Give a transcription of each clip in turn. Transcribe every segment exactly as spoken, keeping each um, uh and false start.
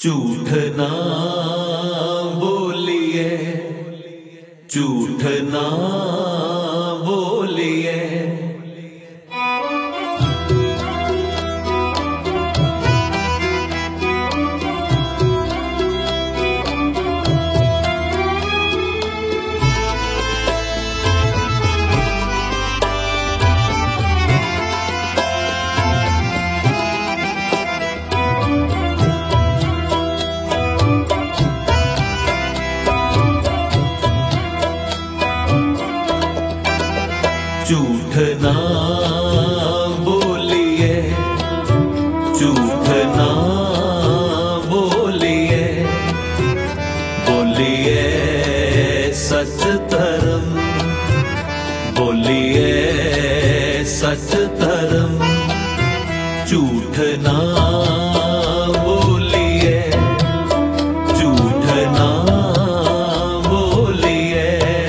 झूठ ना बोलिए, झूठ ना बोलिए। झूठ ना बोलिए, झूठ ना बोलिए, बोलिए सच धर्म, बोलिए सच धर्म। झूठ ना बोलिए, झूठ ना बोलिए।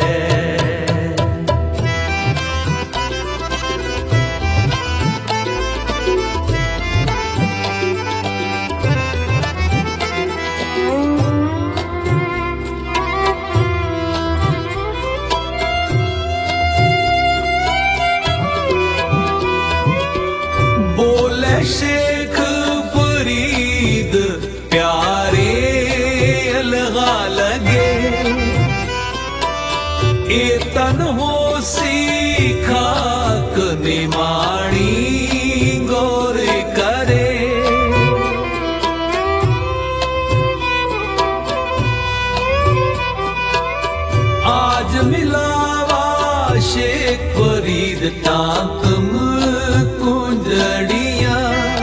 बोले शेख फरीद प्यारे अलगा लगे, ए तन हो सीखा निमाणी गौर करे। आज मिलावा शेख फरीद टाकम कुंजड़िया,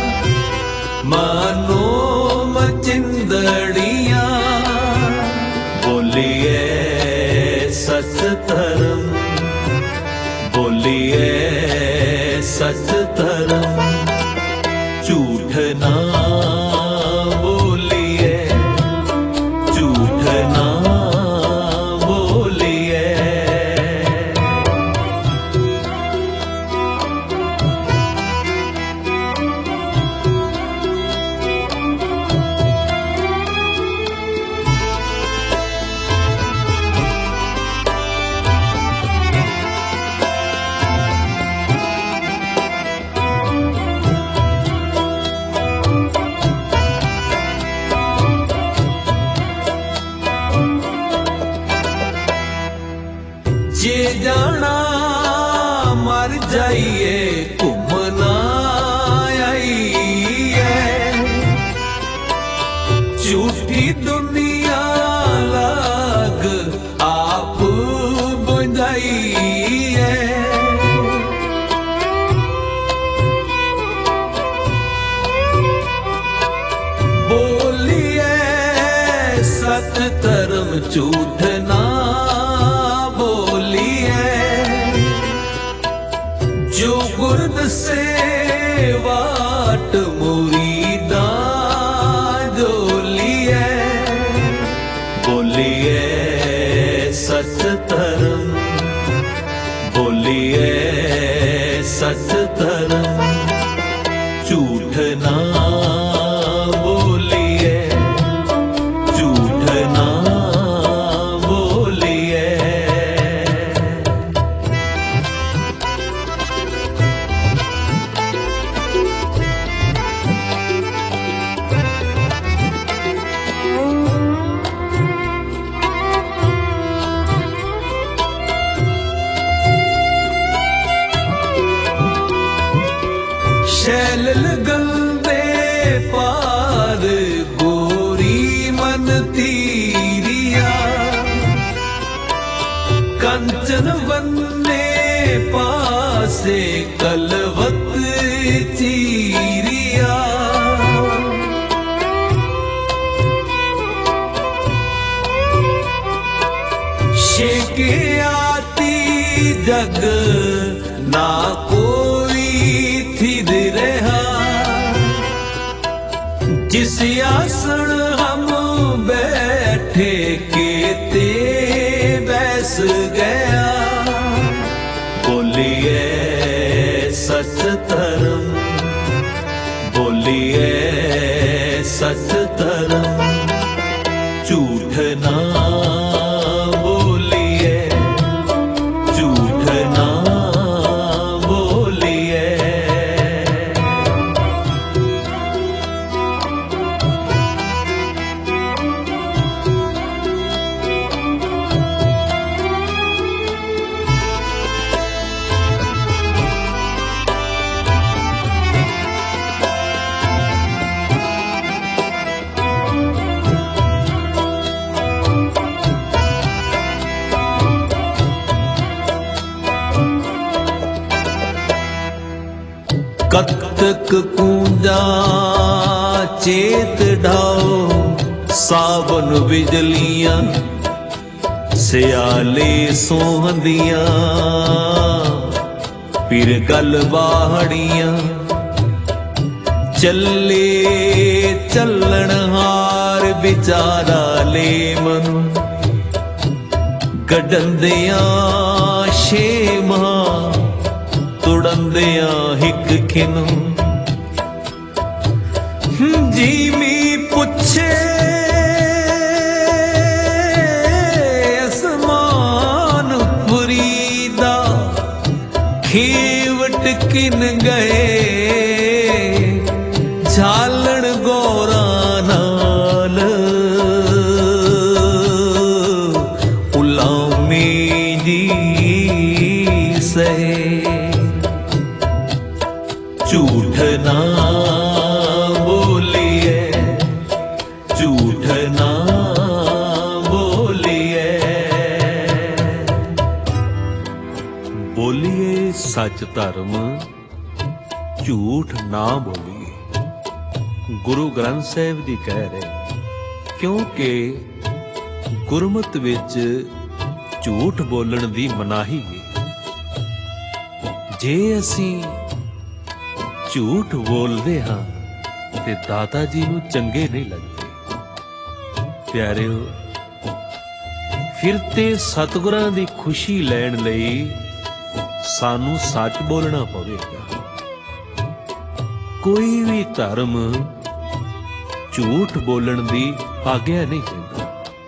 मानो मचिंदड़िया। बोलिए सच धर्म, बोलिए सच धर्म। झूठ ना बोलिए, झूठ ना बोलिए। जे जाना मर जाइए घूमना आइए, झूठी दुनिया लाग आप बुझाइए। बोलिए सत धर्म, झूठ ना जो गुरद से वाट मुरीदा जोलिए। बोलिए सच धर्म, बोलिए सच धर्म। झूठ ना बोलिए, झूठ ना बोलिए। शैल गंदे पार गोरी मन तीरिया, कंचन वन्ने पासे कलवत चीरिया। शेके आती जग ना कोई थी रहा, जिस आसन हम बैठे केते बैस गया। बोलिए सच धर्म, बोलिए सच धर्म झूठ ना बोलिए, झूठ ना बोलिए। कतक कूंजा चेत ढाओ, सावन बिजलियां सियाले सोहंदियां, फिर गल बाहड़ियां चले चलन हार विचारा ले मनु, गडंदियां छेमा तुड़ंदियां हिक खिनु। जीवी पुछे असमान फरीदा, खेवट किन गए झालण गौरा नाल, उलामी जी सहे झूठ ना बोलिए, झूठ ना बोलिए। बोलिए सच धर्म, झूठ ना बोलिए। गुरु ग्रंथ साहिब जी कह रहे, क्योंकि गुरमत विच झूठ बोलण दी मनाही है। जे असीं झूठ बोलते हाँ ते दाता जी नूं चंगे नहीं लगते। प्यारिओ, फिर ते सतगुरां दी खुशी लैण लई सानू सच बोलना पवेगा। कोई भी धर्म झूठ बोलण दी आग्या नहीं दिंदा।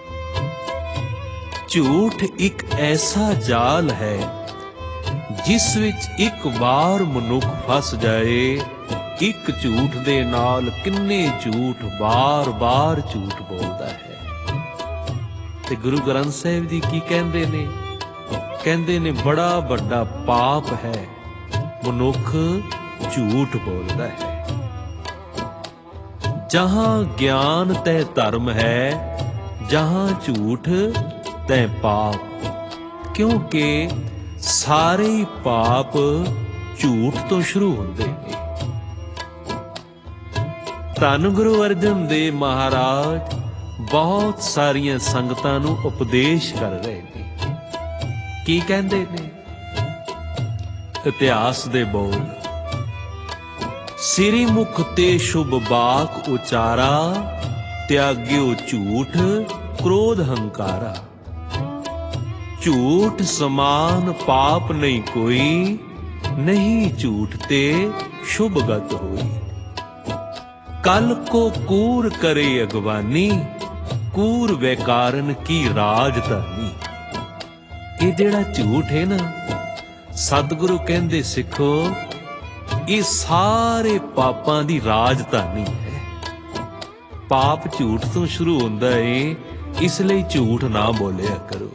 झूठ एक ऐसा जाल है जिस विच एक बार मनुख फस जाए, एक झूठ दे नाल किन्ने झूठ बार बार झूठ बोलदा है। ते गुरु ग्रंथ साहिब जी की कहंदे ने, कहंदे ने बड़ा बड़ा पाप है मनुख झूठ बोलदा है। जहां ज्ञान तय धर्म है, जहां झूठ तय पाप, क्योंकि सारे पाप झूठ तो शुरू होंदे ने। धन गुरु अर्जन देव महाराज बहुत सारियां संगतां नूं उपदेश कर रहे ने। की कहंदे ने? इतिहास दे बोल, सिरी मुख ते शुभ बाक उचारा, त्याग्यो झूठ क्रोध हंकारा। झूठ समान पाप नहीं कोई, नहीं झूठ ते शुभ गत होई। कल को कूर करे अगवानी, कूर वैकारन की राजधानी। ये जेड़ा झूठ है ना, सतगुरु कहंदे सिखो, ये सारे पापां दी राजधानी है। पाप झूठ तो शुरू होंदा है, इसलिए झूठ ना बोलिया करो।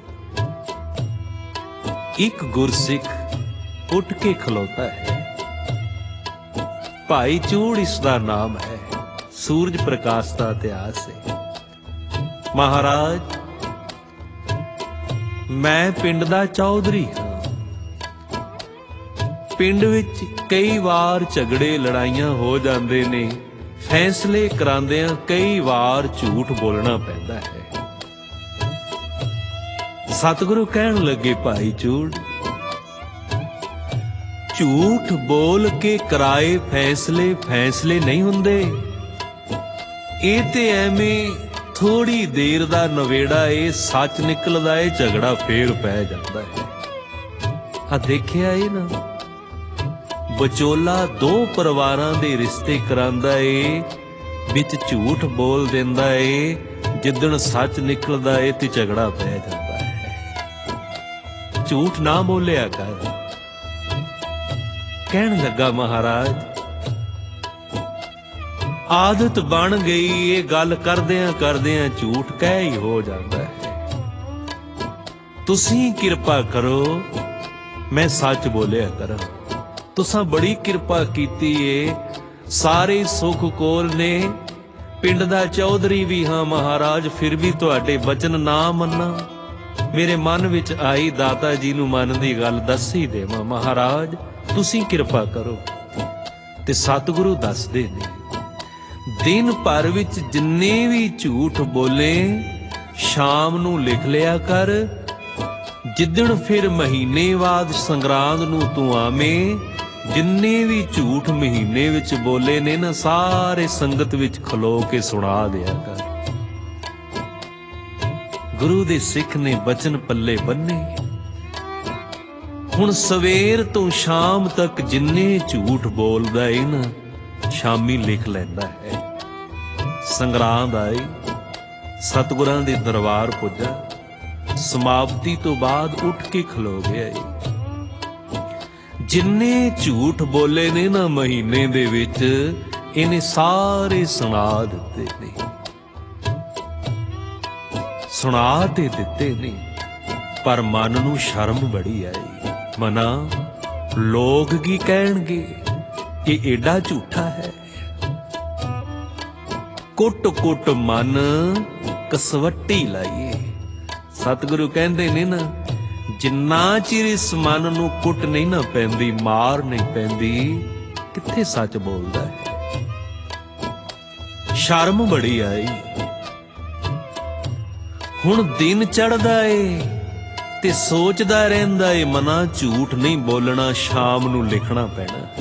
एक गुरसिख उठ के खलोता है, भाई चूड़ इसका नाम है, सूरज प्रकाश का इतिहास है। महाराज, मैं पिंड दा चौधरी हाँ। पिंड विच कई बार झगड़े लड़ाइयां हो जाते ने, फैसले करांदियां कई बार झूठ बोलना पैंदा है। सतगुरु कहन लगे, भाई चूड़, झूठ बोल के कराए फैसले फैसले नहीं हुंदे। ये ते एवें थोड़ी देर दा नवेड़ा ए सच निकलदा है, झगड़ा फेर पै जांदा है। आ देखिया ये ना, विचोला दो परिवारां दे रिश्ते करांदा है, ਵਿੱਚ ਝੂਠ ਬੋਲ ਦਿੰਦਾ ਏ, ਜਿੱਦਣ ਸੱਚ ਨਿਕਲਦਾ ਏ ਤੇ ਝਗੜਾ ਪੈ ਜਾਂਦਾ ਹੈ। ਝੂਠ ਨਾ ਬੋਲਿਆ ਕਰ। ਕਹਿਣ ਲੱਗਾ ਮਹਾਰਾਜ, ਆਦਤ ਬਣ ਗਈ ਇਹ ਗੱਲ ਕਰਦਿਆਂ ਕਰਦਿਆਂ ਝੂਠ ਕਹਿ ਹੀ ਹੋ ਜਾਂਦਾ ਹੈ। ਤੁਸੀਂ ਕਿਰਪਾ ਕਰੋ ਮੈਂ ਸੱਚ ਬੋਲਿਆ ਕਰਾਂ। ਤੁਸਾਂ ਬੜੀ ਕਿਰਪਾ ਕੀਤੀ ਏ, ਸਾਰੇ ਸੁੱਖ ਕੋਲ ਨੇ, ਪਿੰਡ ਦਾ ਚੌਧਰੀ ਵੀ ਹਾਂ ਮਹਾਰਾਜ, ਫਿਰ ਵੀ ਤੁਹਾਡੇ ਬਚਨ ਨਾ ਮੰਨਾਂ। ਮੇਰੇ ਮਨ ਵਿੱਚ ਆਈ ਦਾਤਾ ਜੀ ਨੂੰ ਮਨ ਦੀ ਗੱਲ ਦੱਸੀ ਦੇਵਾਂ। ਮਹਾਰਾਜ ਤੁਸੀਂ ਕਿਰਪਾ ਕਰੋ। ਤੇ ਸਤਿਗੁਰੂ ਦੱਸਦੇ ਨੇ, ਦਿਨ ਭਰ ਵਿੱਚ ਜਿੰਨੇ ਵੀ ਝੂਠ ਬੋਲੇ ਸ਼ਾਮ ਨੂੰ ਲਿਖ ਲਿਆ ਕਰ। ਜਿੱਦਣ ਫਿਰ ਮਹੀਨੇ ਬਾਅਦ ਸੰਗਰਾਂਦ ਨੂੰ ਤੂੰ ਆਵੇਂ, ਜਿੰਨੇ ਵੀ ਝੂਠ ਮਹੀਨੇ ਵਿੱਚ ਬੋਲੇ ਨੇ ਨਾ, ਸਾਰੇ ਸੰਗਤ ਵਿੱਚ ਖਲੋ ਕੇ ਸੁਣਾ ਦਿਆ ਕਰ। ਗੁਰੂ ਦੇ ਸਿੱਖ ਨੇ ਬਚਨ ਪੱਲੇ ਬੰਨੇ। ਹੁਣ ਸਵੇਰ ਤੋਂ ਸ਼ਾਮ ਤੱਕ ਜਿੰਨੇ ਝੂਠ ਬੋਲਦਾ ਏ ਨਾ, ਸ਼ਾਮੀ ਲਿਖ ਲੈਂਦਾ ਹੈ। ਸੰਗਰਾਂਦ ਆਈ, ਸਤਿਗੁਰਾਂ ਦੇ ਦਰਬਾਰ ਪੁੱਜਾ, ਸਮਾਪਤੀ ਤੋਂ ਬਾਅਦ ਉੱਠ ਕੇ ਖਲੋ ਗਿਆ ਏ। ਜਿੰਨੇ ਝੂਠ ਬੋਲੇ ਨੇ ਨਾ ਮਹੀਨੇ ਦੇ ਵਿੱਚ, ਇਹਨੇ ਸਾਰੇ ਸੁਣਾ ਦਿੱਤੇ ਨੇ। ਸੁਣਾ ਤੇ ਦਿੱਤੇ ਨੇ, ਪਰ ਮਨ ਨੂੰ ਸ਼ਰਮ ਬੜੀ ਆਈ। ਮਨਾ ਲੋਕ ਕੀ ਕਹਿਣਗੇ, ਇਹ ਏਡਾ ਝੂਠਾ ਹੈ। ਕੁੱਟ ਕੁੱਟ ਮਨ ਕਸਵੱਟੀ ਲਾਈਏ। ਸਤਿਗੁਰੂ ਕਹਿੰਦੇ ਨੇ ਨਾ, ਜਿੰਨਾ ਚਿਰ ਇਸ ਮਨ ਨੂੰ ਕੁੱਟ ਨਹੀਂ ਨਾ ਪੈਂਦੀ, ਮਾਰ ਨਹੀਂ ਪੈਂਦੀ, ਕਿੱਥੇ ਸੱਚ ਬੋਲਦਾ ਹੈ। ਸ਼ਰਮ ਬੜੀ ਆਈ। ਹੁਣ ਦਿਨ ਚੜ੍ਹਦਾ ਏ ਤੇ ਸੋਚਦਾ ਰਹਿੰਦਾ ਏ, ਮਨਾ ਝੂਠ ਨਹੀਂ ਬੋਲਣਾ, ਸ਼ਾਮ ਨੂੰ ਲਿਖਣਾ ਪੈਣਾ ਹੈ।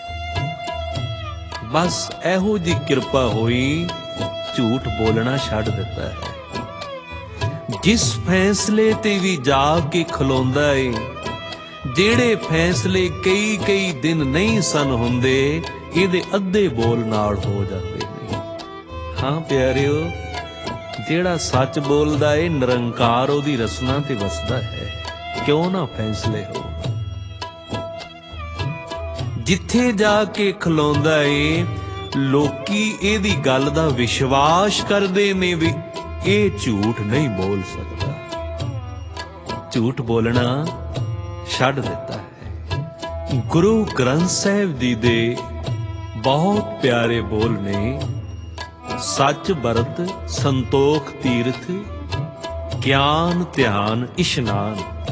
ਬਸ ਇਹੋ ਜੀ ਕਿਰਪਾ ਹੋਈ, ਝੂਠ ਬੋਲਣਾ ਛੱਡ ਦਿੱਤਾ ਹੈ। ਜਿਸ ਫੈਸਲੇ ਤੇ ਵੀ ਜਾ ਕੇ ਖਲੋਂਦਾ ਏ, ਜਿਹੜੇ ਫੈਸਲੇ ਕਈ ਕਈ ਦਿਨ ਨਹੀਂ ਸਨ ਹੁੰਦੇ, ਇਹਦੇ ਅੱਧੇ ਬੋਲ ਨਾਲ ਹੋ ਜਾਂਦੇ ਨੇ। ਹਾਂ ਪਿਆਰਿਓ, ਜਿਹੜਾ ਸੱਚ ਬੋਲਦਾ ਏ, ਨਿਰੰਕਾਰ ਉਹਦੀ ਰਸਨਾ ਤੇ ਵਸਦਾ ਹੈ। ਕਿਉਂ ਨਾ ਫੈਸਲੇ ਹੋ। ਜਿੱਥੇ ਜਾ ਕੇ ਖਲੋਂਦਾ ਏ, ਲੋਕੀ ਇਹਦੀ ਗੱਲ ਦਾ ਵਿਸ਼ਵਾਸ ਕਰਦੇ ਨੇ ਵੀ ਇਹ ਝੂਠ ਨਹੀਂ ਬੋਲ ਸਕਦਾ। ਝੂਠ ਬੋਲਣਾ ਛੱਡ ਦਿੱਤਾ ਹੈ। ਗੁਰੂ ਗ੍ਰੰਥ ਸਾਹਿਬ ਜੀ ਦੇ ਬਹੁਤ ਪਿਆਰੇ ਬੋਲ ਨੇ, ਸੱਚ ਵਰਤ ਸੰਤੋਖ ਤੀਰਥ, ਗਿਆਨ ਧਿਆਨ ਇਸ਼ਨਾਨ।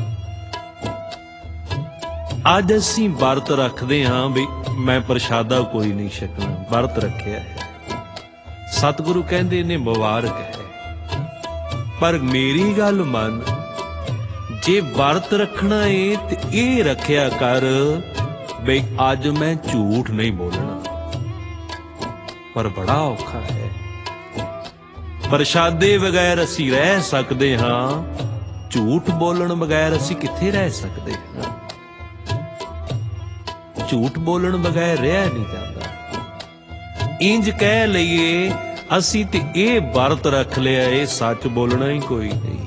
ਅੱਜ ਅਸੀਂ ਵਰਤ ਰੱਖਦੇ ਹਾਂ ਵੀ ਮੈਂ ਪ੍ਰਸ਼ਾਦਾ ਕੋਈ ਨਹੀਂ ਛਕਣਾ, ਵਰਤ ਰੱਖਿਆ ਹੈ। ਸਤਿਗੁਰੂ ਕਹਿੰਦੇ ਨੇ ਮੁਬਾਰਕ ਹੈ, ਪਰ ਮੇਰੀ ਗੱਲ ਮੰਨ, ਜੇ ਵਰਤ ਰੱਖਣਾ ਏ ਤੇ ਇਹ ਰੱਖਿਆ ਕਰ ਬਈ ਅੱਜ ਮੈਂ ਝੂਠ ਨਹੀਂ ਬੋਲਣਾ। ਪਰ ਬੜਾ ਔਖਾ ਹੈ। ਪ੍ਰਸ਼ਾਦੇ ਬਗੈਰ ਅਸੀਂ ਰਹਿ ਸਕਦੇ ਹਾਂ, ਝੂਠ ਬੋਲਣ ਬਗੈਰ ਅਸੀਂ ਕਿੱਥੇ ਰਹਿ ਸਕਦੇ ਹਾਂ। ਝੂਠ ਬੋਲਣ ਬਗੈਰ ਰਿਹਾ ਨਹੀਂ ਜਾਂਦਾ। ਇੰਜ ਕਹਿ ਲਈਏ ਅਸੀਂ ਤੇ ਇਹ ਵਰਤ ਰੱਖ ਲਿਆ, ਇਹ ਸੱਚ ਬੋਲਣਾ ਹੀ ਕੋਈ ਨਹੀਂ।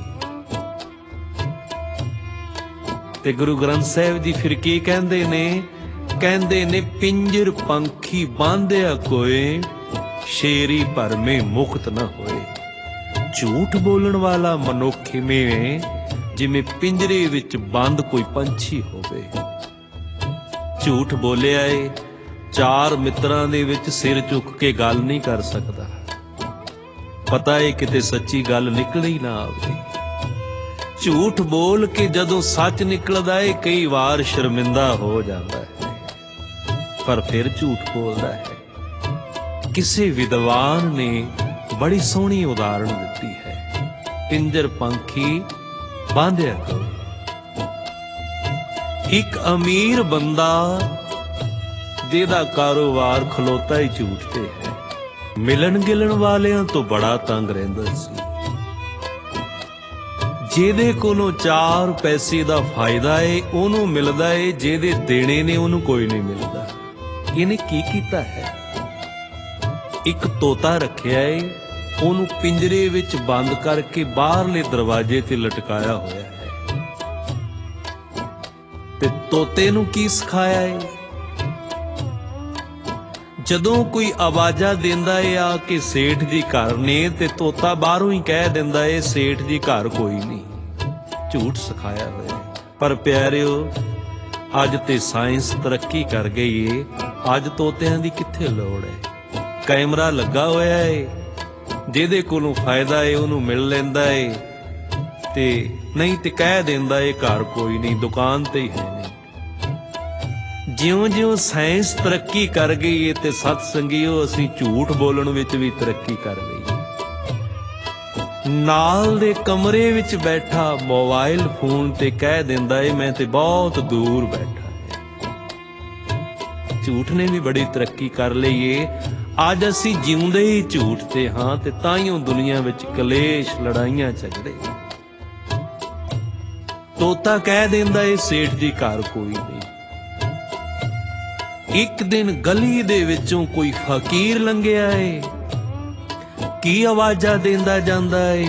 ਤੇ ਗੁਰੂ ਗ੍ਰੰਥ ਸਾਹਿਬ ਜੀ ਫਿਰ ਕੀ ਕਹਿੰਦੇ ਨੇ? ਕਹਿੰਦੇ ਨੇ ਪਿੰਜਰ ਪੰਖੀ ਬਾਂਧਿਆ ਕੋਏ, ਸ਼ੇਰੀ ਭਰਮੇ ਮੁਕਤ ਨਾ ਹੋਏ। ਝੂਠ ਬੋਲਣ ਵਾਲਾ ਮਨੁੱਖ ਇਵੇਂ ਜਿਵੇਂ ਪਿੰਜਰੇ ਵਿੱਚ ਬੰਦ ਕੋਈ ਪੰਛੀ ਹੋਵੇ। ਝੂਠ ਬੋਲਿਆ ਏ, ਚਾਰ ਮਿੱਤਰਾਂ ਦੇ ਵਿੱਚ ਸਿਰ ਝੁੱਕ ਕੇ ਗੱਲ ਨਹੀਂ ਕਰ ਸਕਦਾ। ਪਤਾ ਏ ਕਿਤੇ ਸੱਚੀ ਗੱਲ ਨਿਕਲੀ ਨਾ ਆਵੇ। ਝੂਠ ਬੋਲ ਕੇ ਜਦੋਂ ਸੱਚ ਨਿਕਲਦਾ ਏ, ਕਈ ਵਾਰ ਸ਼ਰਮਿੰਦਾ ਹੋ ਜਾਂਦਾ ਹੈ, ਪਰ ਫਿਰ ਝੂਠ ਬੋਲਦਾ ਹੈ। ਕਿਸੇ ਵਿਦਵਾਨ ਨੇ ਬੜੀ ਸੋਹਣੀ ਉਦਾਹਰਣ ਦਿੱਤੀ ਹੈ, ਪਿੰਜਰ ਪੰਖੀ ਬਾਂਧਿਆ ਕਰੋ। ਇੱਕ ਅਮੀਰ ਬੰਦਾ ਜਿਹਦਾ ਕਾਰੋਬਾਰ ਖਲੋਤਾ ਹੀ ਝੂਠ ਤੇ ਹੈ, ਮਿਲਣ ਗਿਲਣ ਵਾਲਿਆਂ ਤੋਂ ਬੜਾ ਤੰਗ ਰਹਿੰਦਾ ਸੀ। ਜਿਹਦੇ ਕੋਲੋਂ ਚਾਰ ਪੈਸੇ ਦਾ ਫਾਇਦਾ ਏ ਉਹਨੂੰ ਮਿਲਦਾ ਏ, ਜਿਹਦੇ ਦੇਣੇ ਨੇ ਉਹਨੂੰ ਕੋਈ ਨਹੀਂ ਮਿਲਦਾ। ਇਹਨੇ ਕੀ ਕੀਤਾ ਹੈ? ਇੱਕ ਤੋਤਾ ਰੱਖਿਆ ਏ, ਉਹਨੂੰ ਪਿੰਜਰੇ ਵਿੱਚ ਬੰਦ ਕਰਕੇ ਬਾਹਰਲੇ ਦਰਵਾਜ਼ੇ ਤੇ ਲਟਕਾਇਆ ਹੋਇਆ ਹੈ। ਤੇ ਤੋਤੇ ਨੂੰ ਕੀ ਸਿਖਾਇਆ ਏ? ਜਦੋਂ ਕੋਈ ਆਵਾਜ਼ਾਂ ਦਿੰਦਾ ਏ ਆ ਕਿ ਸੇਠ ਜੀ ਘਰ ਨੇ, ਤੇ ਤੋਤਾ ਬਾਹਰੋਂ ਹੀ ਕਹਿ ਦਿੰਦਾ ਏ ਸੇਠ ਜੀ ਘਰ ਕੋਈ ਨਹੀਂ। ਝੂਠ ਸਿਖਾਇਆ ਹੋਇਆ। ਪਰ ਪਿਆਰਿਓ, ਅੱਜ ਤੇ ਸਾਇੰਸ ਤਰੱਕੀ ਕਰ ਗਈ ਏ, ਅੱਜ ਤੋਤਿਆਂ ਦੀ ਕਿੱਥੇ ਲੋੜ ਹੈ। ਕੈਮਰਾ ਲੱਗਾ ਹੋਇਆ ਏ, ਜਿਹਦੇ ਕੋਲੋਂ ਫਾਇਦਾ ਏ ਉਹਨੂੰ ਮਿਲ ਲੈਂਦਾ ਏ, ਤੇ ਨਹੀਂ ਤੇ ਕਹਿ ਦਿੰਦਾ ਏ ਘਰ ਕੋਈ ਨਹੀਂ, ਦੁਕਾਨ ਤੇ ਹੀ ਹੈ ਨਹੀਂ। ਜਿਉਂ-ਜਿਉਂ ਸਾਇੰਸ ਤਰੱਕੀ ਕਰ ਗਈ ਏ ਤੇ ਸਤ ਸੰਗੀਓ ਅਸੀਂ ਝੂਠ ਬੋਲਣ ਵਿੱਚ ਵੀ ਤਰੱਕੀ ਕਰ ਗਈ। ਨਾਲ ਦੇ ਕਮਰੇ ਵਿੱਚ ਬੈਠਾ ਮੋਬਾਈਲ ਫੋਨ ਤੇ ਕਹਿ ਦਿੰਦਾ ਏ ਮੈਂ ਤੇ ਬਹੁਤ ਦੂਰ ਬੈਠਾ। ਝੂਠ ਨੇ ਵੀ ਬੜੀ ਤਰੱਕੀ ਕਰ ਲਈ ਏ। ਅੱਜ ਅਸੀਂ ਜਿਉਂਦੇ ਹੀ ਝੂਠ ਤੇ ਹਾਂ, ਤੇ ਤਾਈਓ ਦੁਨੀਆ ਵਿੱਚ ਕਲੇਸ਼, ਲੜਾਈਆਂ, ਝਗੜੇ। ਤੋਤਾ ਕਹਿ ਦਿੰਦਾ ਏ ਸੇਠ ਜੀ ਘਰ ਕੋਈ ਨਹੀਂ। ਇੱਕ ਦਿਨ ਗਲੀ ਦੇ ਵਿੱਚੋਂ ਕੋਈ ਫਕੀਰ ਲੰਘਿਆ ਏ, ਕੀ ਆਵਾਜ਼ਾਂ ਦਿੰਦਾ ਜਾਂਦਾ ਏ,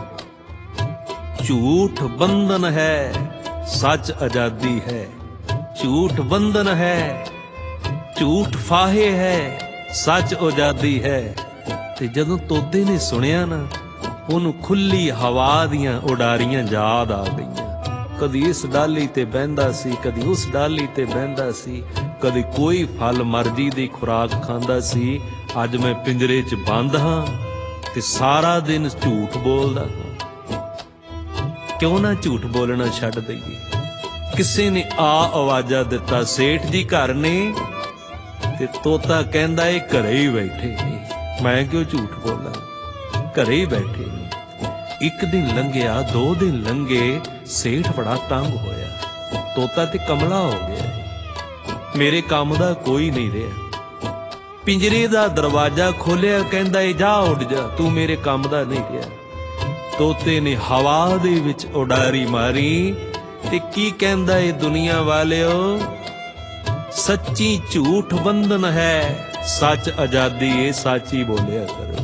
ਝੂਠ ਬੰਧਨ ਹੈ, ਸੱਚ ਆਜ਼ਾਦੀ ਹੈ। ਝੂਠ ਬੰਧਨ ਹੈ, ਝੂਠ ਫਾਹੇ ਹੈ, ਸੱਚ ਆਜ਼ਾਦੀ ਹੈ। ਤੇ ਜਦੋਂ ਤੋਤੇ ਨੇ ਸੁਣਿਆ ਨਾ, ਉਹਨੂੰ ਖੁੱਲੀ ਹਵਾ ਦੀਆਂ ਉਡਾਰੀਆਂ ਯਾਦ ਆ ਗਈਆਂ। ਕਦੀ ਇਸ ਡਾਲੀ ਤੇ ਬਹਿੰਦਾ ਸੀ, ਕਦੀ ਉਸ ਡਾਲੀ ਤੇ ਬਹਿੰਦਾ ਸੀ, ਕਦੀ ਕੋਈ ਫਲ ਮਰਜ਼ੀ ਦੀ ਖੁਰਾਕ ਖਾਂਦਾ ਸੀ। ਅੱਜ ਮੈਂ ਪਿੰਜਰੇ 'ਚ ਬੰਦ ਹਾਂ ਤੇ ਸਾਰਾ ਦਿਨ ਝੂਠ ਬੋਲਦਾ ਹਾਂ। ਕਿਉਂ ਨਾ ਝੂਠ ਬੋਲਣਾ ਛੱਡ ਦਈਏ। ਕਿਸੇ ਨੇ ਆ ਆਵਾਜ਼ਾਂ ਦਿੱਤਾ ਸੇਠ ਜੀ ਘਰ ਨੇ, ਤੇ ਤੋਤਾ ਕਹਿੰਦਾ ਏ ਘਰੇ ਹੀ ਬੈਠੇ ਨੇ, ਮੈਂ ਕਿਉਂ ਝੂਠ ਬੋਲਾਂ, ਘਰੇ ਹੀ ਬੈਠੇ ਨੇ। ਇੱਕ ਦਿਨ ਲੰਘਿਆ, ਦੋ ਦਿਨ ਲੰਘੇ, ਸੇਠ ਬੜਾ ਤੰਗ ਹੋਇਆ। ਤੋਤਾ ਤੇ ਕਮਲਾ ਹੋ ਗਿਆ, ਮੇਰੇ ਕੰਮ ਦਾ ਕੋਈ ਨਹੀਂ ਰਿਹਾ। ਪਿੰਜਰੇ ਦਾ ਦਰਵਾਜ਼ਾ ਖੋਲਿਆ, ਕਹਿੰਦਾ ਏ ਜਾ ਉੱਡ ਜਾ, ਤੂੰ ਮੇਰੇ ਕੰਮ ਦਾ ਨਹੀਂ ਰਿਹਾ। ਤੋਤੇ ਨੇ ਹਵਾ ਦੇ ਵਿੱਚ ਉਡਾਰੀ ਮਾਰੀ ਤੇ ਕੀ ਕਹਿੰਦਾ ਏ ਦੁਨੀਆ ਵਾਲਿਓ, ਸੱਚੀ ਝੂਠ ਬੰਧਨ ਹੈ, ਸੱਚ ਆਜ਼ਾਦੀ ਏ, ਸੱਚ ਹੀ ਬੋਲਿਆ ਕਰੋ।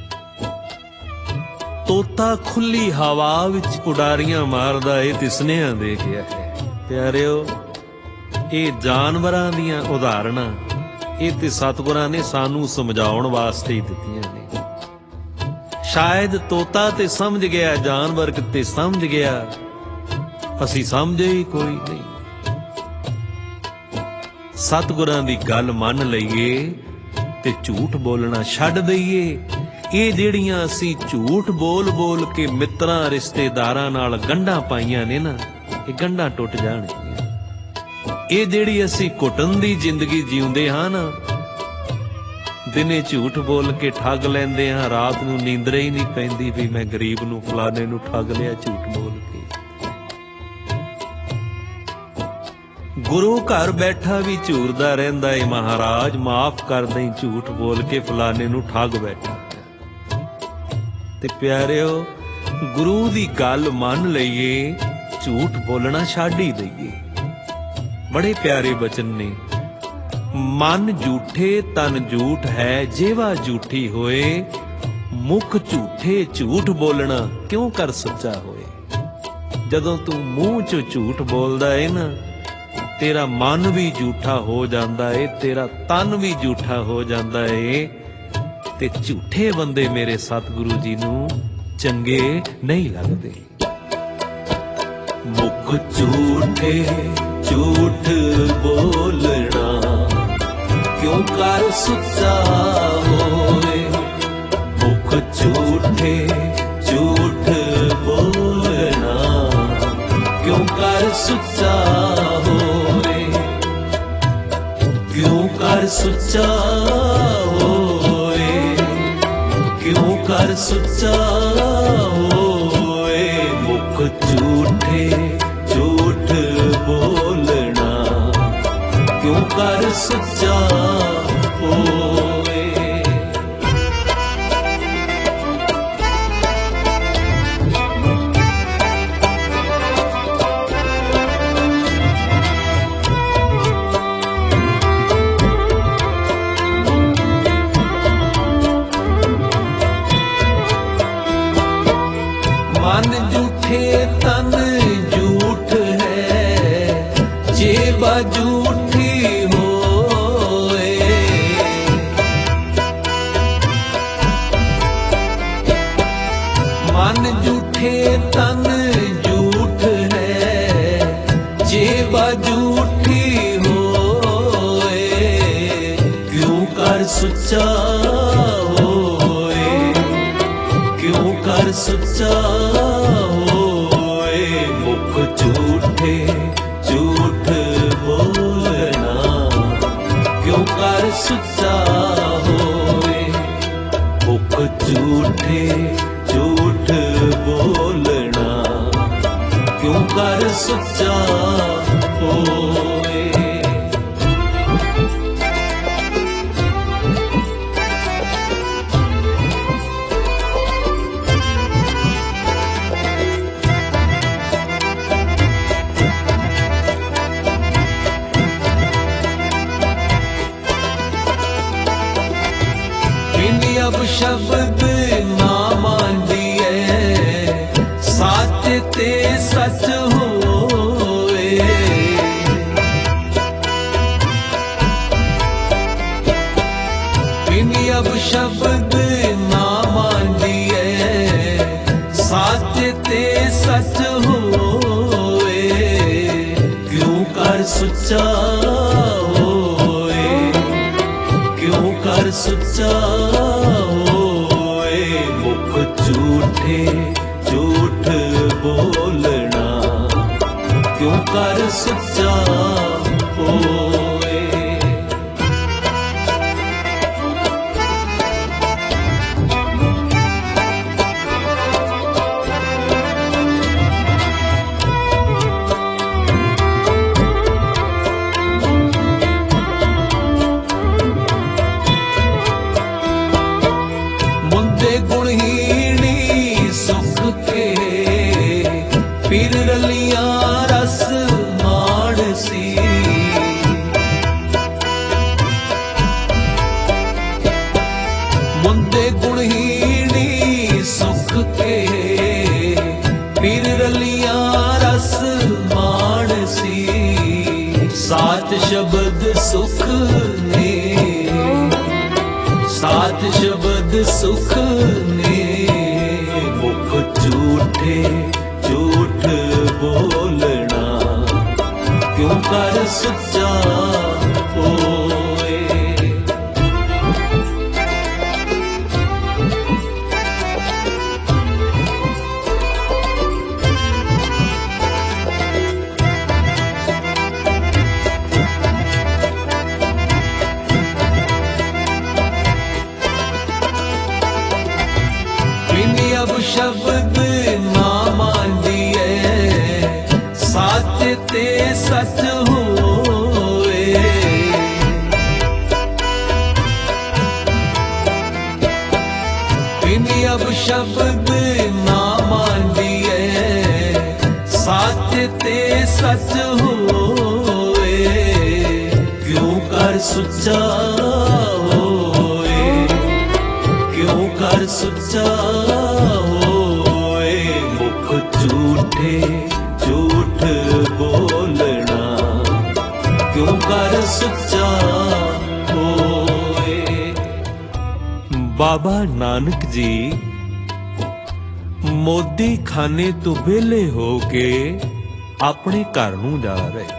ਤੋਤਾ ਖੁੱਲੀ ਹਵਾ ਵਿੱਚ ਉਡਾਰੀਆਂ ਮਾਰਦਾ ਏ ਤੇ ਸੁਨੇਹਾ ਦੇ ਗਿਆ ਹੈ। ਪਿਆਰਿਓ, ਇਹ ਜਾਨਵਰਾਂ ਦੀਆਂ ਉਦਾਹਰਣਾਂ ਇਹ ਤੇ ਸਤਿਗੁਰਾਂ ਨੇ ਸਾਨੂੰ ਸਮਝਾਉਣ ਵਾਸਤੇ ਹੀ ਦਿੱਤੀਆਂ ਨੇ। ਸ਼ਾਇਦ ਤੋਤਾ ਤੇ ਸਮਝ ਗਿਆ, ਜਾਨਵਰ ਕਿਤੇ ਸਮਝ ਗਿਆ, ਅਸੀਂ ਸਮਝੇ ਹੀ ਕੋਈ ਨਹੀਂ। ਸਤਿਗੁਰਾਂ ਦੀ ਗੱਲ ਮੰਨ ਲਈਏ ਤੇ ਝੂਠ ਬੋਲਣਾ ਛੱਡ ਦਈਏ। ਇਹ ਜਿਹੜੀਆਂ ਅਸੀਂ ਝੂਠ ਬੋਲ ਬੋਲ ਕੇ ਮਿੱਤਰਾਂ ਰਿਸ਼ਤੇਦਾਰਾਂ ਨਾਲ ਗੰਢਾਂ ਪਾਈਆਂ ਨੇ ਨਾ, ਇਹ ਗੰਢਾਂ ਟੁੱਟ ਜਾਣਗੀਆਂ। ਇਹ ਜਿਹੜੀ ਅਸੀਂ ਘੁੱਟਣ ਦੀ ਜ਼ਿੰਦਗੀ ਜਿਉਂਦੇ ਹਾਂ ਨਾ, ਦਿਨੇ ਝੂਠ ਬੋਲ ਕੇ ਠੱਗ ਲੈਂਦੇ ਹਾਂ, ਰਾਤ ਨੂੰ ਨੀਂਦਰੇ ਹੀ ਨਹੀਂ ਪੈਂਦੀ ਵੀ ਮੈਂ ਗਰੀਬ ਨੂੰ ਫਲਾਣੇ ਨੂੰ ਠੱਗ ਲਿਆ ਝੂਠ ਬੋਲ ਕੇ। ਗੁਰੂ ਘਰ ਬੈਠਾ ਵੀ ਝੂਰਦਾ ਰਹਿੰਦਾ ਏ, ਮਹਾਰਾਜ ਮਾਫ ਕਰ ਦੇਈਂ, ਝੂਠ ਬੋਲ ਕੇ ਫਲਾਣੇ ਨੂੰ ਠੱਗ ਬੈਠਾ। ਤੇ ਪਿਆਰਿਓ, ਗੁਰੂ ਦੀ ਗੱਲ ਮੰਨ ਲਈਏ, ਝੂਠ ਬੋਲਣਾ ਛੱਡ ਹੀ ਦਈਏ। ਬੜੇ ਪਿਆਰੇ ਬਚਨ ਨੇ, ਮਨ ਝੂਠੇ ਤਨ ਝੂਠ ਹੈ, ਜੇਵਾ ਝੂਠੀ ਹੋਏ, ਮੁਖ ਝੂਠੇ ਝੂਠ ਬੋਲਣਾ ਕਿਉਂ ਕਰ ਸੱਚਾ ਹੋਏ। ਜਦੋਂ ਤੂੰ ਮੂੰਹ 'ਚੋਂ ਝੂਠ ਬੋਲਦਾ ਏ ਨਾ, ਤੇਰਾ ਮਨ ਵੀ ਝੂਠਾ ਹੋ ਜਾਂਦਾ ਏ, ਤੇਰਾ ਤਨ ਵੀ ਝੂਠਾ ਹੋ ਜਾਂਦਾ ਏ। ਤੇ ਝੂਠੇ ਬੰਦੇ ਮੇਰੇ ਸਤਿਗੁਰੂ ਜੀ ਨੂੰ ਚੰਗੇ ਨਹੀਂ ਲੱਗਦੇ। ਮੁਖ ਝੂਠੇ ਝੂਠ ਬੋਲਣਾ ਕਿਉਂ ਕਰ ਸੁੱਚਾ ਹੋਵੇ। ਮੁਖ ਝੂਠੇ ਝੂਠ ਬੋਲਣਾ ਕਿਉਂ ਕਰ ਸੁੱਚਾ ਹੋਵੇ। ਕਿਉਂ ਕਰ ਸੁੱਚਾ ਹੋਵੇ, ਕਿਉਂ ਕਰ ਸੁੱਚਾ ਹੋਵੇ। ਮੁਖ ਝੂਠੇ ਝੂਠ ਬੋਲਣਾ ਕਿਉਂ ਕਰ ਸੁੱਚਾ ਹੋਵੇ। मन झूठे तन झूठ है, जेबा झूठी होए। मन झूठे तन झूठ है, जेबा झूठी होए। क्यों कर सुच्चा होए, क्यों कर सुच्चा होए। मुख झूठे झूठ बोलना, क्यों कर सुच्चा होए। मुख झूठे झूठ बोलना, क्यों कर सुच्चा होए। अब शब्द ना मांदिए, सच ते सच होए। इन्हीं अब शब्द ना मांदिए, सच ते सच होए। क्यों कर सुच्चा होए, क्यों कर सुच्चा होए। मुख झूठे झूठ बोलना, क्यों कर सुच्चा होए। गुणहीनी सुख के फिर रलिया रस मानसी। मुंदे गुणहीनी सुख के फिर रलिया रस मानसी। सात शब्द सुख ने, सात शब्द सुख ने। मुख झूठे झूठ बोलना, क्यों कर सुच्चा होए। अब शब्द ना मांदिए, सच ते सच होए। इन्हीं अब शब्द ना मांदिए, सच ते सच होए। क्यों कर सुच्चा होए, क्यों कर सुच्चा होए। मुख झूठे झूठ बोलना, क्यों कर सुच्चा होए। बाबा नानक जी मोदी खाने तो वेले हो के अपने घर नूं जा रहे।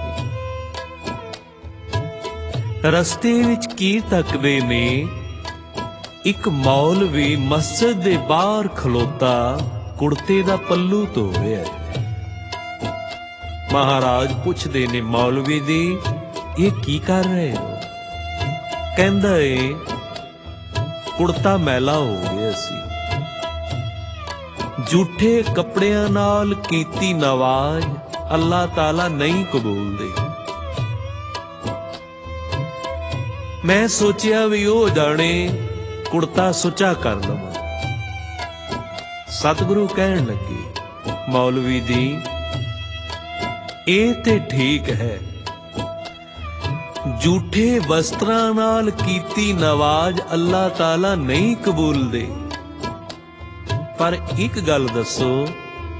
रस्ते विच की तकदे ने, एक मौलवी मस्जिद दे बाहर खलोता कुड़ते दा पल्लू धो रहा। महाराज पुछदे ने मौलवी दी, ये की कर रहे हो? कहंदा है कुड़ता मैला हो गया सी, झूठे कपड़ियां नाल कीती नवाज अल्लाह ताला नहीं कबूलदे। मैं सोचिया भी हो जाने कुड़ता सुचा कर लवां। सतगुरु कहन लगे, मौलवी दी ए ते ठीक है, झूठे वस्त्रां नाल कीती नवाज अल्लाह ताला नहीं कबूलदे। पर एक गल दसो,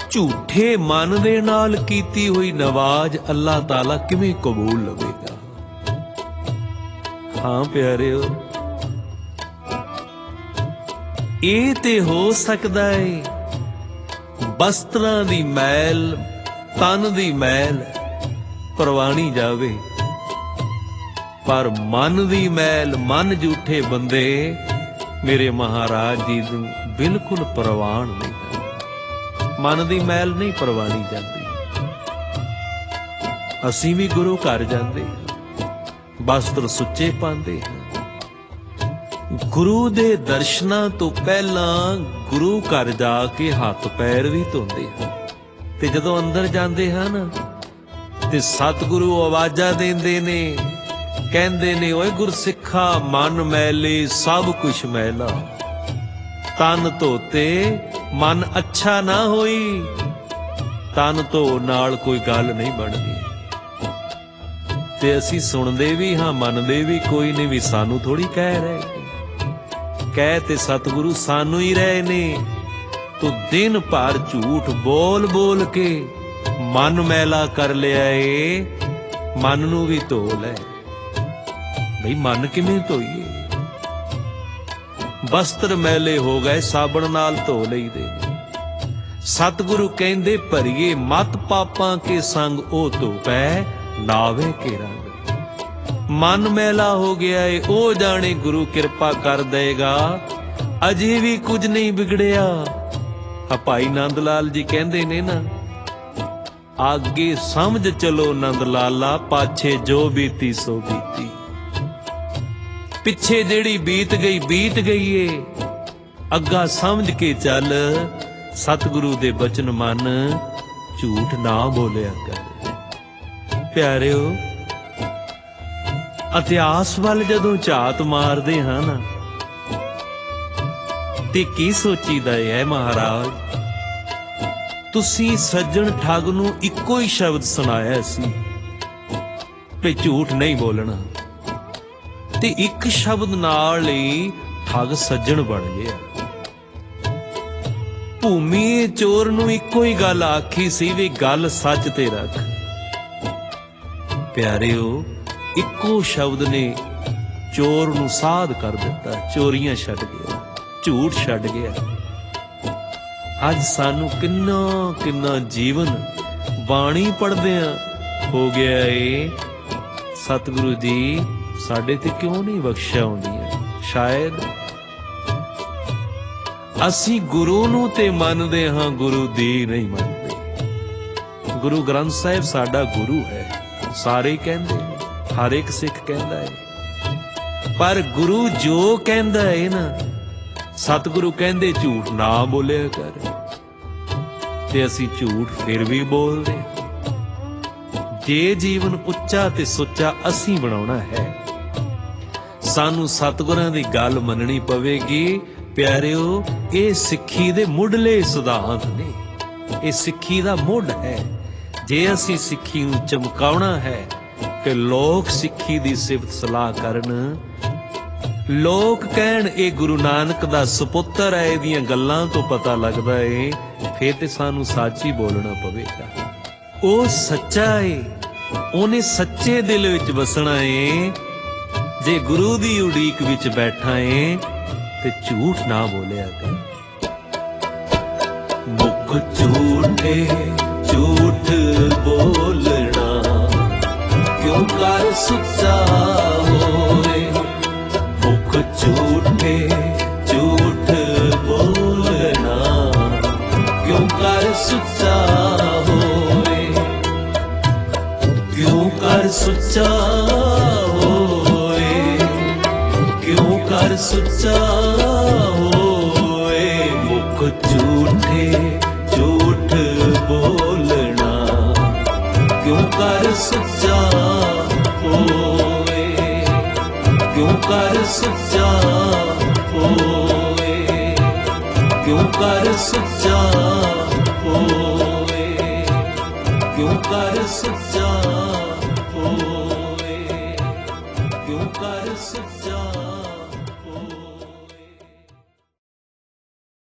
ਝੂਠੇ ਮਨ ਦੇ ਨਾਲ ਕੀਤੀ ਹੋਈ ਨਵਾਜ਼ ਅੱਲਾਹ ਤਾਲਾ ਕਿਵੇਂ ਕਬੂਲ ਲਵੇਗਾ। ਹਾਂ ਪਿਆਰਿਓ, ਇਹ ਤੇ ਹੋ ਸਕਦਾ ਏ ਬਸਤਰਾਂ ਦੀ ਮੈਲ, ਤਨ ਦੀ ਮੈਲ ਪਰਵਾਣੀ ਜਾਵੇ, ਪਰ ਮਨ ਦੀ ਮੈਲ, ਮਨ ਝੂਠੇ ਬੰਦੇ ਮੇਰੇ ਮਹਾਰਾਜ ਜੀ ਨੂੰ ਬਿਲਕੁਲ ਪ੍ਰਵਾਨ ਨਹੀਂ ਕਰਦਾ। ਮਨ ਦੀ ਮੈਲ ਨਹੀਂ ਪ੍ਰਵਾਣੀ ਜਾਂਦੀ। ਅਸੀਂ ਵੀ ਗੁਰੂ ਘਰ ਜਾਂਦੇ, ਬਸਤਰ ਸੁੱਚੇ ਪਾਉਂਦੇ ਹਾਂ। ਗੁਰੂ ਦੇ ਦਰਸ਼ਨਾਂ ਤੋਂ ਪਹਿਲਾਂ ਗੁਰੂ ਘਰ ਜਾ ਕੇ ਹੱਥ ਪੈਰ ਵੀ ਧੋਂਦੇ ਹਾਂ, ਤੇ ਜਦੋਂ ਅੰਦਰ ਜਾਂਦੇ ਹਨ ਤੇ ਸਤਿਗੁਰੂ ਆਵਾਜ਼ਾਂ ਦਿੰਦੇ ਨੇ, ਕਹਿੰਦੇ ਨੇ, ਓਏ ਗੁਰਸਿੱਖਾ ਮਨ ਮੈਲੇ ਸਭ ਕੁਛ ਮੈਲਾ, ਤਨ ਧੋਤੇ ਮਨ ਅੱਛਾ ਨਾ ਹੋਈ। ਤਨ ਧੋ ਨਾਲ ਕੋਈ ਗੱਲ ਨਹੀਂ ਬਣਦੀ। ਤੇ ਅਸੀਂ ਸੁਣਦੇ ਵੀ ਹਾਂ, ਮੰਨਦੇ ਵੀ ਕੋਈ ਨਹੀਂ, ਵੀ ਸਾਨੂੰ ਥੋੜੀ ਕਹਿ ਰਹੇ, ਕਹਿ ਤੇ ਸਤਿਗੁਰੂ ਸਾਨੂੰ ਹੀ ਰਹੇ ਨੇ। ਤੂੰ ਦਿਨ ਭਰ ਝੂਠ ਬੋਲ ਬੋਲ ਕੇ ਮਨ ਮੈਲਾ ਕਰ ਲਿਆ ਏ, ਮਨ ਨੂੰ ਵੀ ਧੋ ਲੈ। ਬਈ ਮਨ ਕਿਵੇਂ ਧੋਈਏ? ਬਸਤਰ ਮੈਲੇ ਹੋ ਗਏ, ਸਾਬਣ ਨਾਲ ਧੋ ਲਈਦੇ। ਸਤਿਗੁਰੂ ਕਹਿੰਦੇ, ਭਰੀਏ ਮਤ ਪਾਪਾਂ ਕੇ ਸੰਗ ਉਹ ਧੋਪੈ ਨਾਵੇ ਕੇ ਰੰਗ। ਮਨ ਮੈਲਾ ਹੋ ਗਿਆ ਏ, ਉਹ ਜਾਣੇ ਗੁਰੂ ਕਿਰਪਾ ਕਰ ਦੇਗਾ, ਅਜੇ ਵੀ ਕੁਝ ਨਹੀਂ ਵਿਗੜਿਆ। ਆ ਭਾਈ ਨੰਦ ਲਾਲ ਜੀ ਕਹਿੰਦੇ ਨੇ ਨਾ, ਆਗੇ ਸਮਝ ਚਲੋ ਨੰਦ ਲਾਲਾ, ਪਾਛੇ ਜੋ ਬੀਤੀ ਸੋ ਬੀਤੀ। ਪਿੱਛੇ ਜਿਹੜੀ ਬੀਤ ਗਈ ਬੀਤ ਗਈ ਏ, ਅੱਗਾ ਸਮਝ ਕੇ ਚੱਲ। ਸਤਿਗੁਰੂ ਦੇ ਬਚਨ ਮੰਨ, ਝੂਠ ਨਾ ਬੋਲਿਆ ਕਰ। ਪਿਆਰਿਓ, ਇਤਿਹਾਸ ਵੱਲ ਜਦੋਂ ਝਾਤ ਮਾਰਦੇ ਹਾਂ ਨਾ, ਤੇ ਕੀ ਸੋਚੀਦਾ ਹੈ ਮਹਾਰਾਜ, ਤੁਸੀਂ ਸੱਜਣ ਠੱਗ ਨੂੰ ਇੱਕੋ ਹੀ ਸ਼ਬਦ ਸੁਣਾਇਆ ਸੀ ਕਿ ਝੂਠ ਨਹੀਂ ਬੋਲਣਾ, ਤੇ ਇੱਕ ਸ਼ਬਦ ਨਾਲ ਹੀ ਠੱਗ ਸੱਜਣ ਬਣ ਗਿਆ। ਭੂਮੀ ਚੋਰ ਨੂੰ ਇੱਕੋ ਹੀ ਗੱਲ ਆਖੀ ਸੀ ਵੀ ਗੱਲ ਸੱਚ ਤੇ ਰੱਖ। ਪਿਆਰਿਓ, ਇੱਕੋ ਸ਼ਬਦ ਨੇ ਚੋਰ ਨੂੰ ਸਾਧ ਕਰ ਦਿੱਤਾ, ਚੋਰੀਆਂ ਛੱਡ ਗਿਆ, ਝੂਠ ਛੱਡ ਗਿਆ। ਅੱਜ ਸਾਨੂੰ ਕਿੰਨਾ ਕਿੰਨਾ ਜੀਵਨ ਬਾਣੀ ਪੜ੍ਹਦਿਆਂ ਹੋ ਗਿਆ ਏ। ਸਤਿਗੁਰੂ ਜੀ ਸਾਡੇ ਤੇ ਕਿਉਂ ਨਹੀਂ ਬਖਸ਼ਿਆ ਹੁੰਦੀਆਂ? ਸ਼ਾਇਦ ਅਸੀਂ ਗੁਰੂ ਨੂੰ ਤੇ ਮੰਨਦੇ ਹਾਂ, ਗੁਰੂ ਦੀ ਨਹੀਂ ਮੰਨਦੇ। ਗੁਰੂ ਗ੍ਰੰਥ ਸਾਹਿਬ ਸਾਡਾ ਗੁਰੂ ਹੈ, ਸਾਰੇ ਕਹਿੰਦੇ, ਹਰ ਇੱਕ ਸਿੱਖ ਕਹਿੰਦਾ ਹੈ। ਪਰ ਗੁਰੂ ਜੋ ਕਹਿੰਦਾ ਹੈ ਨਾ, ਸਤਿਗੁਰੂ ਕਹਿੰਦੇ ਝੂਠ ਨਾ ਬੋਲਿਆ ਕਰ, ਤੇ ਅਸੀਂ ਝੂਠ ਫਿਰ ਵੀ ਬੋਲਦੇ। ਜੇ ਜੀਵਨ ਉੱਚਾ ਤੇ ਸੁੱਚਾ ਅਸੀਂ ਬਣਾਉਣਾ ਹੈ, ਸਾਨੂੰ ਸਤਿਗੁਰਾਂ ਦੀ ਗੱਲ ਮੰਨਣੀ ਪਵੇਗੀ। ਪਿਆਰਿਓ, ਇਹ ਸਿੱਖੀ ਦੇ ਮੁੱਢਲੇ ਸਿਧਾਂਤ ਨੇ, ਇਹ ਸਿੱਖੀ ਦਾ ਮੁੱਢ ਹੈ। ਜੇ ਅਸੀਂ ਸਿੱਖੀ ਨੂੰ ਚਮਕਾਉਣਾ ਹੈ ਕਿ ਲੋਕ ਸਿੱਖੀ ਦੀ ਸਿਫਤ ਸਲਾਹ ਕਰਨ, ਲੋਕ ਕਹਿਣ ਇਹ ਗੁਰੂ ਨਾਨਕ ਦਾ ਸੁਪੁੱਤਰ ਹੈ, ਇਹਦੀਆਂ ਗੱਲਾਂ ਤੋਂ ਪਤਾ ਲੱਗਦਾ ਏ, ਫੇਰ ਤੇ ਸਾਨੂੰ ਸੱਚ ਹੀ ਬੋਲਣਾ ਪਵੇਗਾ। ਉਹ ਸੱਚਾ ਏ, ਉਹਨੇ ਸੱਚੇ ਦਿਲ ਵਿੱਚ ਵਸਣਾ ਏ। ਜੇ ਗੁਰੂ ਦੀ ਉਡੀਕ ਵਿੱਚ ਬੈਠਾ ਏ ਤੇ ਝੂਠ ਨਾ ਬੋਲਿਆ ਕਰ। ਮੁਖ ਝੂਠੇ ਝੂਠ ਬੋਲਣਾ, ਕਿਉਂ ਕਰ ਸੁੱਚਾ ਹੋਏ। ਮੁਖ ਝੂਠੇ ਝੂਠ ਬੋਲਣਾ, ਕਿਉਂ ਕਰ ਸੁੱਚਾ ਹੋਏ। ਕਿਉਂ ਕਰ ਸੁੱਚਾ ਹੋਏ, ਕਿਉਂ ਕਰ ਸੁੱਚਾ ਹੋਏ। ਮੁਖ ਝੂਠੇ ਝੂਠ ਬੋਲਣਾ, ਕਿਉਂ ਕਰ ਸੁੱਚਾ ਹੋਏ। ਕਿਉਂ ਕਰ ਸੁੱਚਾ ਹੋਏ, ਕਿਉਂ ਕਰ ਸੁੱਚਾ ਹੋਏ। ਕਿਉਂ ਕਰ ਸੁੱਚਾ